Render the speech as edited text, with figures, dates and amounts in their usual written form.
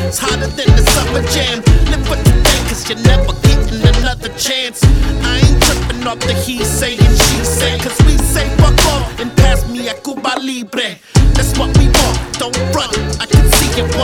It's hotter than the summer jam. Live for today, cause you're never getting another chance. I ain't tripping off the he say and she say, cause we say fuck off and pass me a Cuba Libre. That's what we want, don't run, I can see it.